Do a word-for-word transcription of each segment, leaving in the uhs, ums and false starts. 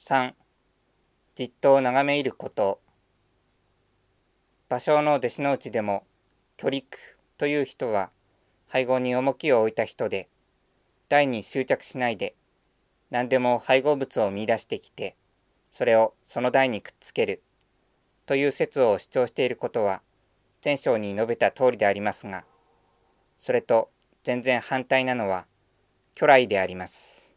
さん、じっと眺め入ること。芭蕉の弟子のうちでも、巨陸という人は、背後に重きを置いた人で、台に執着しないで、何でも配合物を見出してきて、それをその台にくっつける、という説を主張していることは、前章に述べた通りでありますが、それと全然反対なのは、巨来であります。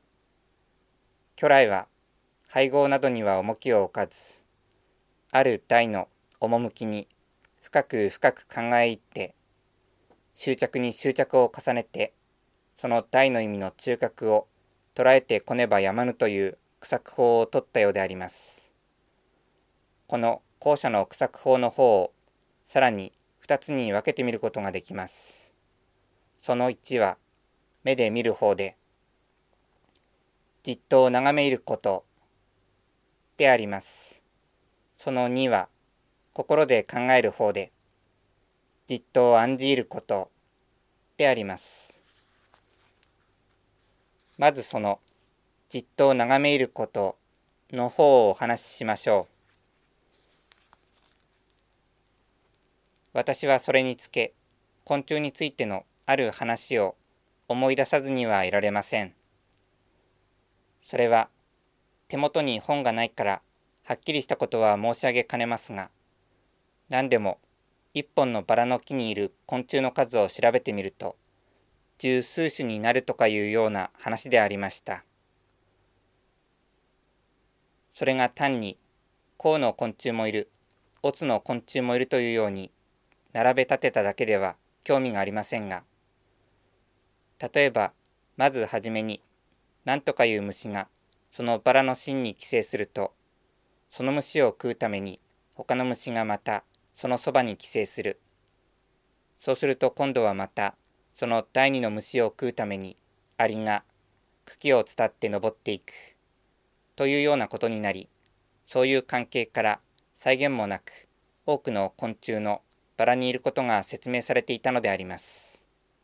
巨来は、配合などには重きを置かず、ある台の趣に深く深く考え入って、執着に執着を重ねて、その台の意味の中核を捉えてこねばやまぬという苦作法を取ったようであります。この後者の苦作法の方をさらに二つに分けてみることができます。そのいちは目で見る方で、じっと眺め入ることであります。そのには心で考える方で、じっと案じ入ることであります。まずそのじっと眺め入ることの方をお話ししましょう。私はそれにつけ、昆虫についてのある話を思い出さずにはいられません。それは手元に本がないからはっきりしたことは申し上げかねますが、何でも一本のバラの木にいる昆虫の数を調べてみると、十数種になるとかいうような話でありました。それが単に甲の昆虫もいる、乙の昆虫もいるというように並べ立てただけでは興味がありませんが、例えばまずはじめに何とかいう虫がそのバラの芯に寄生すると、その虫を食うために他の虫がまたそのそばに寄生する。そうすると今度はまたその第二の虫を食うためにアリが茎を伝って登っていくというようなことになり、そういう関係から際限もなく多くの昆虫のバラにいることが説明されていたのであります。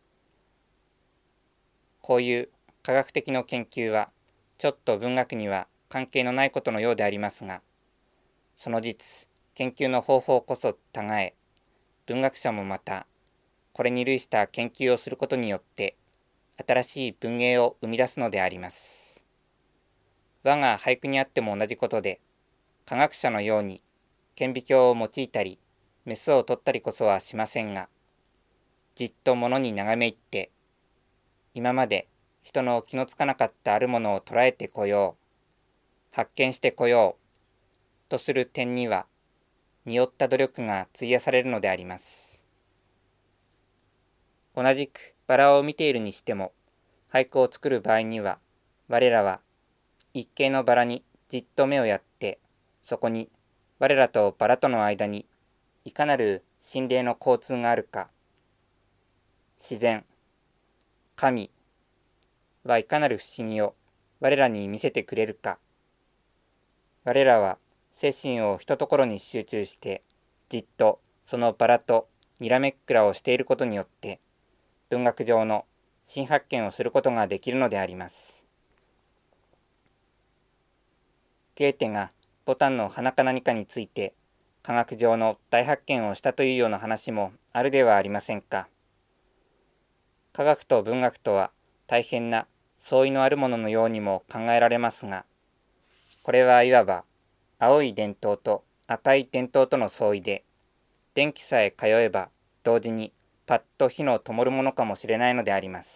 こういう科学的な研究はちょっと文学には関係のないことのようでありますが、その実研究の方法こそ違え、文学者もまたこれに類した研究をすることによって新しい文芸を生み出すのであります。我が俳句にあっても同じことで、科学者のように顕微鏡を用いたりメスを取ったりこそはしませんが、じっと物に眺め入って、今まで人の気のつかなかったあるものを捉えてこよう、発見してこようとする点には、によった努力が費やされるのであります。同じくバラを見ているにしても、俳句を作る場合には、我らは一形のバラにじっと目をやって、そこに我らとバラとの間にいかなる心霊の交通があるか、自然、神はいかなる不思議を我らに見せてくれるか、我らは精神をひとところに集中して、じっとそのバラとにらめっくらをしていることによって、文学上の新発見をすることができるのであります。ゲーテがボタンの花か何かについて科学上の大発見をしたというような話もあるではありませんか。科学と文学とは大変な相違のあるもののようにも考えられますが、これはいわば青い電灯と赤い電灯との相違で、電気さえ通えば同時にパッと火の灯るものかもしれないのであります。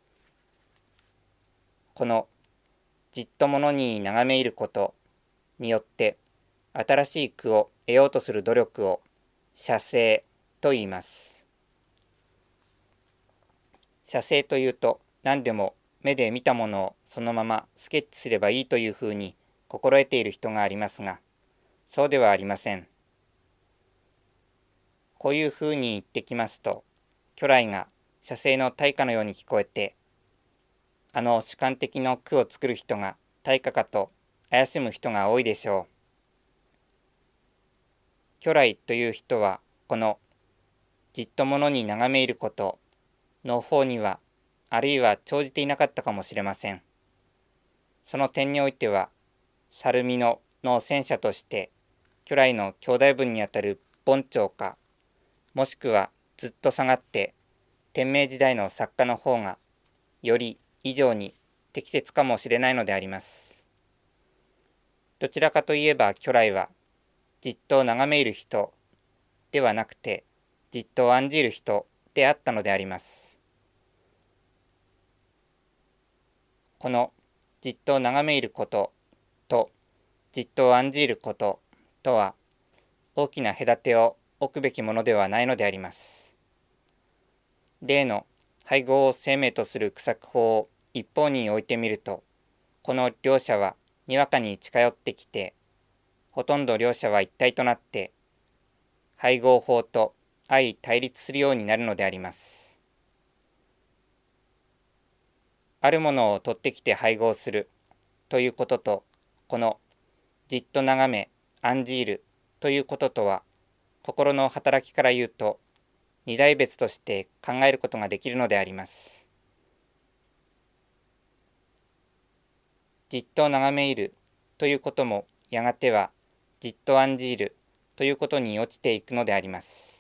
このじっとものに眺め入ることによって新しい句を得ようとする努力を写生と言います。写生というと何でも目で見たものをそのままスケッチすればいいというふうに心得ている人がありますが、そうではありません。こういうふうに言ってきますと、巨来が写生の大家のように聞こえて、あの主観的な句を作る人が大家かと怪しむ人が多いでしょう。巨来という人は、このじっとものに眺め入ることの方には、あるいは長じていなかったかもしれません。その点においては、 サルミノの戦車として巨来の兄弟分にあたる盆長か、もしくはずっと下がって天明時代の作家の方がより以上に適切かもしれないのであります。どちらかといえば巨来はじっと眺めいる人ではなくてじっと案じる人であったのであります。このじっと眺めいることとじっと案じることとは大きな隔てを置くべきものではないのであります。例の配合を生命とする苦作法を一方に置いてみると、この両者はにわかに近寄ってきて、ほとんど両者は一体となって配合法と相対立するようになるのであります。あるものを取ってきて配合するということと、このじっと眺め案じるということとは、心の働きから言うと二大別として考えることができるのであります。じっと眺めいるということもやがてはじっと案じるということに落ちていくのであります。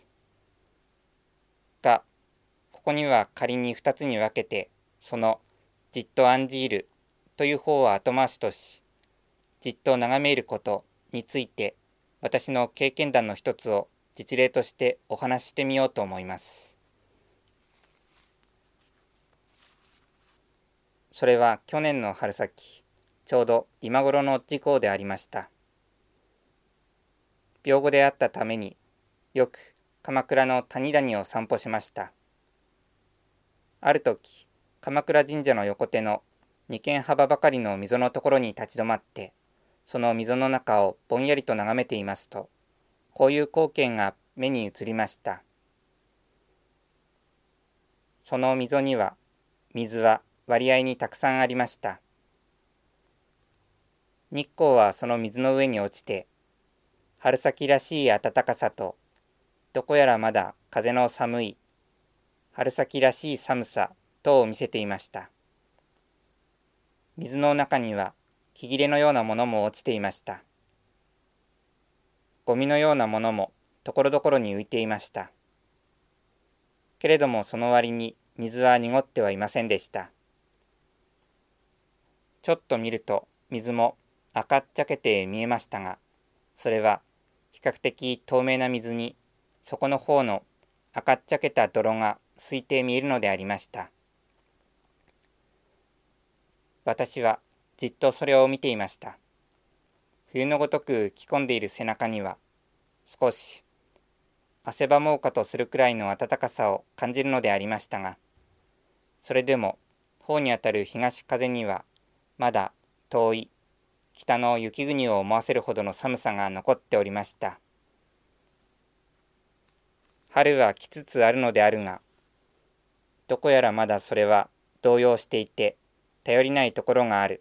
が、ここには仮に二つに分けて、そのじっと案じるという方は後回しとし、じっと眺めいることについて私の経験談の一つを実例としてお話ししてみようと思います。それは去年の春先、ちょうど今頃の時効でありました。病後であったためによく鎌倉の谷谷を散歩しました。ある時、鎌倉神社の横手の二間幅ばかりの溝のところに立ち止まって、その溝の中をぼんやりと眺めていますと、こういう光景が目に映りました。その溝には、水は割合にたくさんありました。日光はその水の上に落ちて、春先らしい暖かさと、どこやらまだ風の寒い、春先らしい寒さ等を見せていました。水の中には木切れのようなものも落ちていました。ゴミのようなものもところどころに浮いていました。けれどもその割に水は濁ってはいませんでした。ちょっと見ると水も赤っちゃけて見えましたが、それは比較的透明な水に底の方の赤っちゃけた泥がすいて見えるのでありました。私はじっとそれを見ていました。冬のごとく着込んでいる背中には少し汗ばもうかとするくらいの暖かさを感じるのでありましたが、それでも頬にあたる東風にはまだ遠い北の雪国を思わせるほどの寒さが残っておりました。春は来つつあるのであるが、どこやらまだそれは動揺していて頼りないところがある。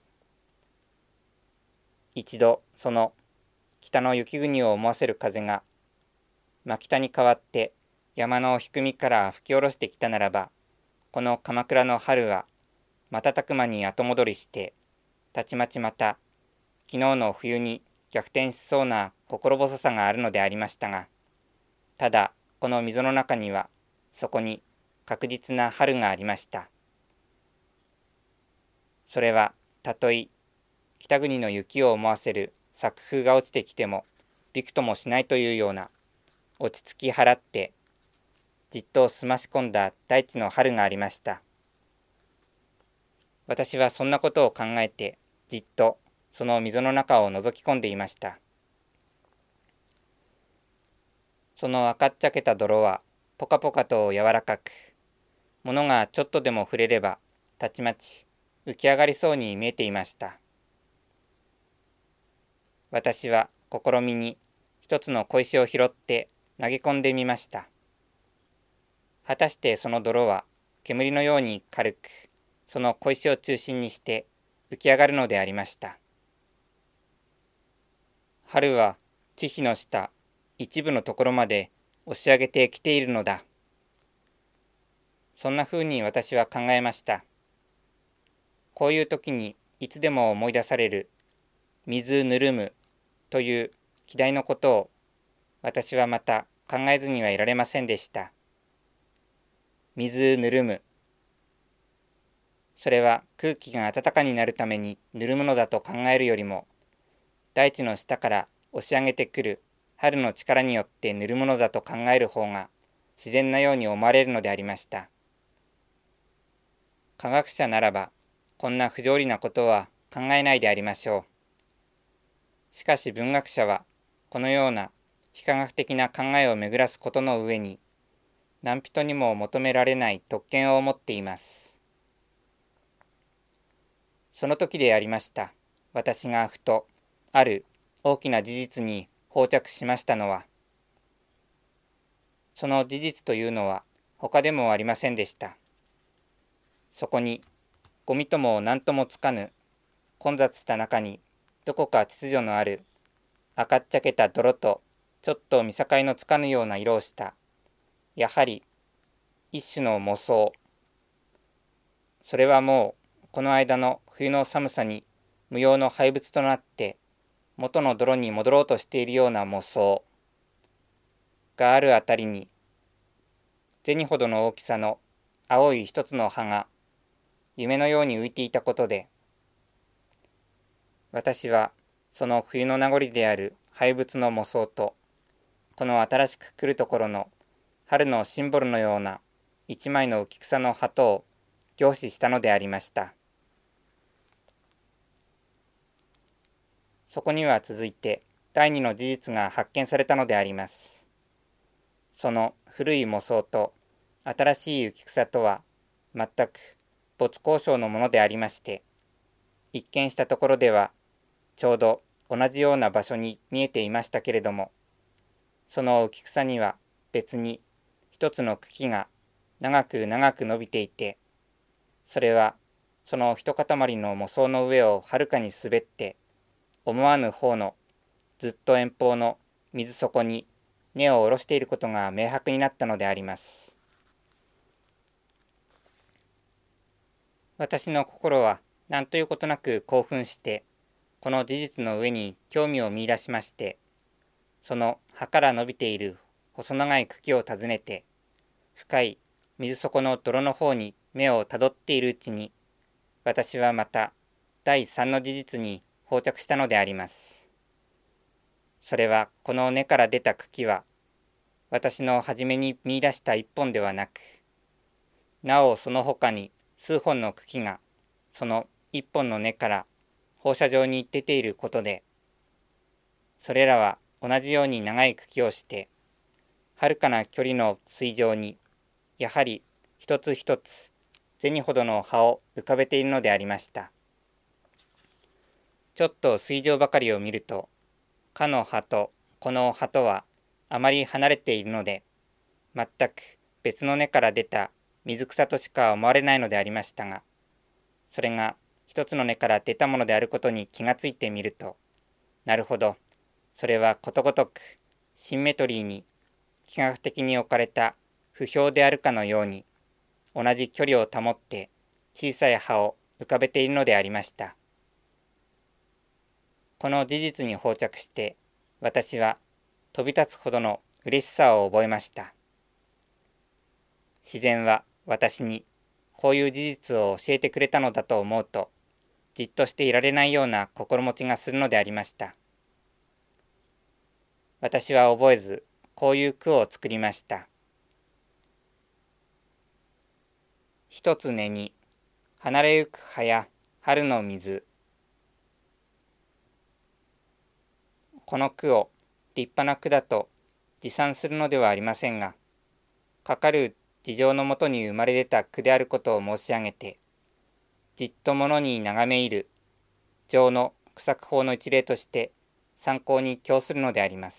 一度その北の雪国を思わせる風が真北に変わって山の低みから吹き下ろしてきたならば、この鎌倉の春は瞬く間に後戻りして、たちまちまた昨日の冬に逆転しそうな心細さがあるのでありましたが、ただこの溝の中にはそこに確実な春がありました。それはたとえ北国の雪を思わせる作風が落ちてきてもびくともしないというような、落ち着き払ってじっと澄まし込んだ大地の春がありました。私はそんなことを考えてじっとその溝の中を覗き込んでいました。その赤っちゃけた泥はポカポカと柔らかく、物がちょっとでも触れればたちまち浮き上がりそうに見えていました。私は試みに一つの小石を拾って投げ込んでみました。果たしてその泥は煙のように軽く、その小石を中心にして浮き上がるのでありました。春は地皮の下一部のところまで押し上げてきているのだ。そんなふうに私は考えました。こういう時にいつでも思い出される水ぬるむという希代のことを私はまた考えずにはいられませんでした。水ぬるむ。それは空気が暖かになるためにぬるむのだと考えるよりも、大地の下から押し上げてくる春の力によってぬるものだと考える方が自然なように思われるのでありました。科学者ならばこんな不条理なことは考えないでありましょう。しかし文学者はこのような非科学的な考えを巡らすことの上に何人にも求められない特権を持っています。その時でありました。私がふとある大きな事実に放着しましたのは、その事実というのは他でもありませんでした。そこにゴミとも何ともつかぬ混雑した中にどこか秩序のある赤っちゃけた泥とちょっと見境のつかぬような色をしたやはり一種の模装。それはもうこの間の冬の寒さに無用の廃物となって元の泥に戻ろうとしているような模装があるあたりに銭ほどの大きさの青い一つの葉が夢のように浮いていたことで、私はその冬の名残である廃物の模装とこの新しく来るところの春のシンボルのような一枚の浮草の葉とを凝視したのでありました。そこには続いて第二の事実が発見されたのであります。その古い模装と新しい浮草とは全く没交渉のものでありまして、一見したところではちょうど同じような場所に見えていましたけれども、その浮草には別に一つの茎が長く長く伸びていて、それはその一塊の模装の上をはるかに滑って思わぬ方のずっと遠方の水底に根を下ろしていることが明白になったのであります。私の心は何ということなく興奮してこの事実の上に興味を見出しまして、その葉から伸びている細長い茎を訪ねて深い水底の泥の方に目をたどっているうちに、私はまた第三の事実に到着したのであります。それはこの根から出た茎は私の初めに見出した一本ではなく、なおその他に数本の茎がその一本の根から放射状に出ていることで、それらは同じように長い茎をしてはるかな距離の水上にやはり一つ一つ銭ほどの葉を浮かべているのでありました。ちょっと水上ばかりを見ると、かの葉とこの葉とはあまり離れているので、全く別の根から出た水草としか思われないのでありましたが、それが一つの根から出たものであることに気がついてみると、なるほど、それはことごとくシンメトリーに幾何学的に置かれた符表であるかのように、同じ距離を保って小さい葉を浮かべているのでありました。この事実に到着して、私は飛び立つほどの嬉しさを覚えました。自然は私にこういう事実を教えてくれたのだと思うと、じっとしていられないような心持ちがするのでありました。私は覚えず、こういう句を作りました。一つ根に離れゆく葉や春の水。この句を立派な句だと自賛するのではありませんが、かかる事情のもとに生まれ出た句であることを申し上げて、じっとものに眺め入る情の句作法の一例として参考に供するのであります。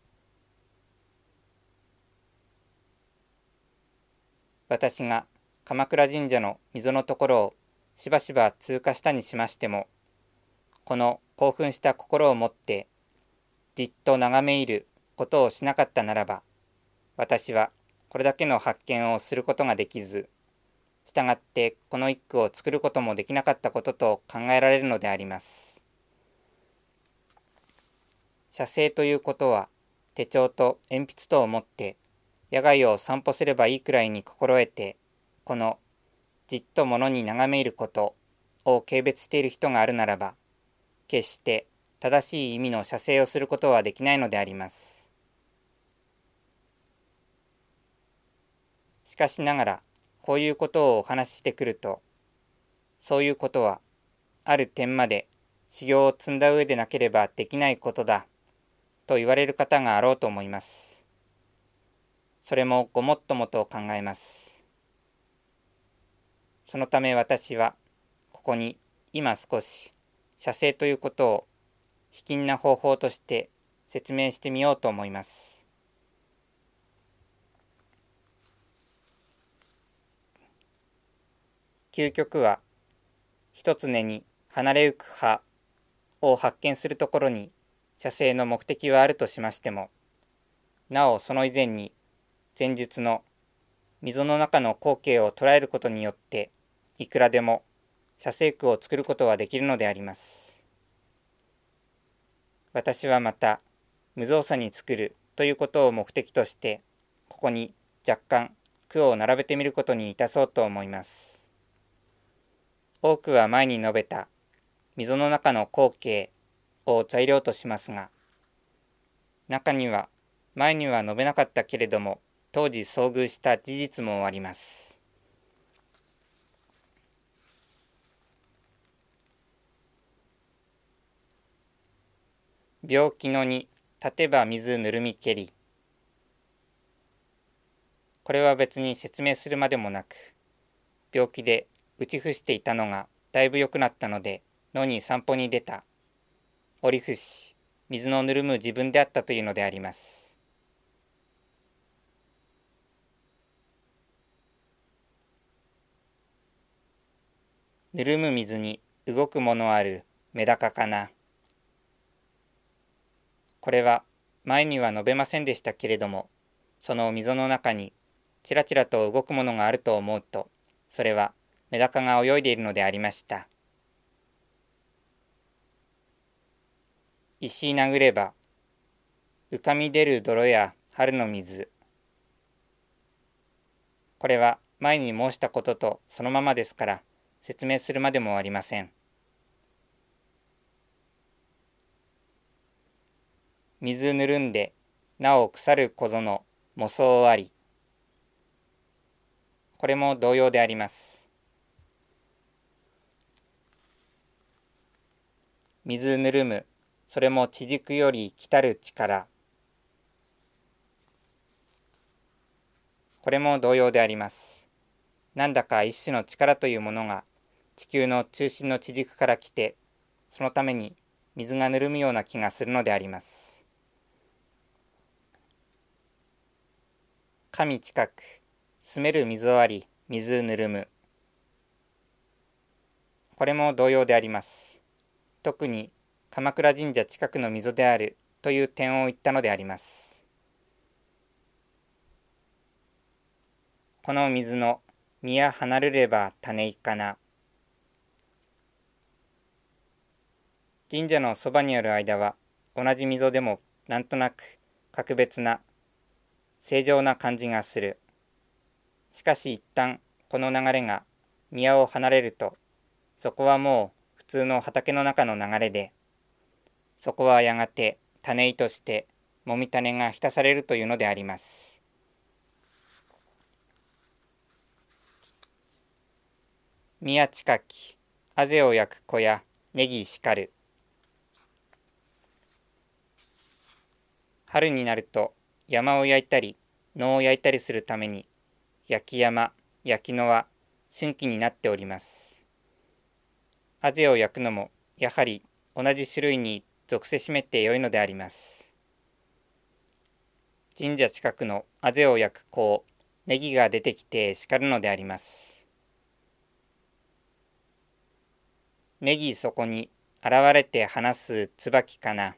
私が鎌倉神社の溝のところをしばしば通過したにしましても、この興奮した心を持ってじっと眺め入ることをしなかったならば、私はこれだけの発見をすることができず、したがってこの一句を作ることもできなかったことと考えられるのであります。 写生ということは手帳と鉛筆とを持って野外を散歩すればいいくらいに心得て、このじっと物に眺めることを軽蔑している人があるならば、決して正しい意味の写生をすることはできないのであります。しかしながら、こういうことをお話ししてくると、そういうことはある点まで修行を積んだ上でなければできないことだと言われる方があろうと思います。それもごもっともと考えます。そのため私はここに今少し写生ということを卑近な方法として説明してみようと思います。究極は一つ根に離れゆく葉を発見するところに写生の目的はあるとしましても、なおその以前に前述の溝の中の光景を捉えることによっていくらでも写生句を作ることはできるのであります。私はまた無造作に作るということを目的としてここに若干句を並べてみることにいたそうと思います。多くは前に述べた溝の中の光景を材料としますが、中には前には述べなかったけれども当時遭遇した事実もあります。病気のに立てば水ぬるみけり。これは別に説明するまでもなく、病気で打ち伏していたのがだいぶ良くなったので野に散歩に出た。折り伏し水のぬるむ自分であったというのであります。ぬるむ水に動くものあるメダカかな。これは前には述べませんでしたけれども、その溝の中にちらちらと動くものがあると思うと、それはメダカが泳いでいるのでありました。石殴れば浮かみ出る泥や春の水。これは前に申したこととそのままですから説明するまでもありません。水ぬるんでなお腐る小園模相あり。これも同様であります。水ぬるむ、それも地軸より来たる力。これも同様であります。なんだか一種の力というものが地球の中心の地軸から来て、そのために水がぬるむような気がするのであります。神近く、住める溝あり、水ぬるむ。これも同様であります。特に鎌倉神社近くの溝であるという点を言ったのであります。この水の宮離れれば種いかな。神社のそばにある間は同じ溝でもなんとなく格別な正常な感じがする。しかし一旦この流れが宮を離れると、そこはもう普通の畑の中の流れで、そこはやがて種井としてもみ種が浸されるというのであります。宮近き、あぜを焼く小やネギ叱る。春になると山を焼いたり野を焼いたりするために焼き山、焼き野は春季になっております。あぜを焼くのもやはり同じ種類に属せしめてよいのであります。神社近くのあぜを焼く子をネギが出てきて叱るのであります。ネギそこに現れて話す椿かな。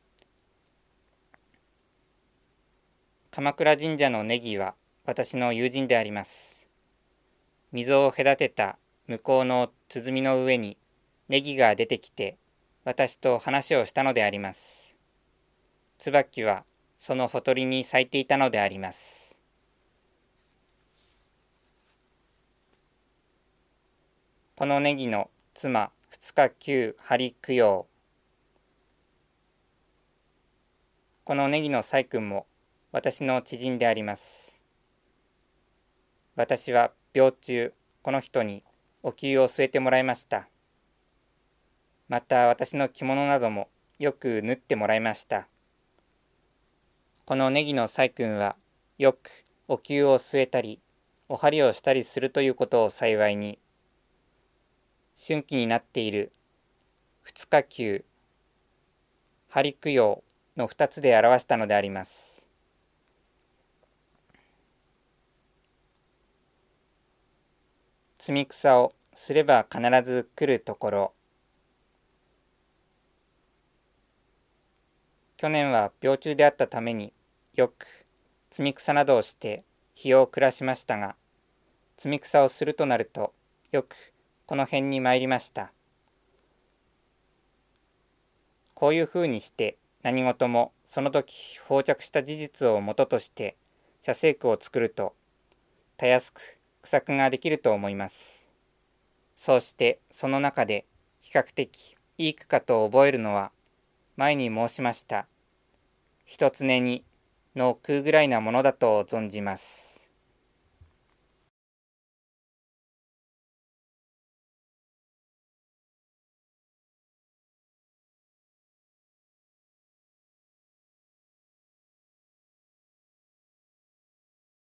鎌倉神社のネギは私の友人であります。溝を隔てた向こうの鼓の上にネギが出てきて私と話をしたのであります。 椿はそのほとりに咲いていたのであります。このネギの妻二日休針供養。このネギの細君も私の知人であります。私は病中、この人にお灸を据えてもらいました。また私の着物などもよく縫ってもらいました。このネギの細君はよくお灸を据えたり、お針をしたりするということを幸いに、春季になっている二日休、針供養の二つで表したのであります。摘み草をすれば必ず来るところ。去年は病中であったためによく摘み草などをして日を暮らしましたが、摘み草をするとなるとよくこの辺に参りました。こういうふうにして何事もその時放着した事実をもととして写生句を作るとたやすく句作ができると思います。そうしてその中で比較的いい句かと覚えるのは前に申しました一つねにの句ぐらいなものだと存じます。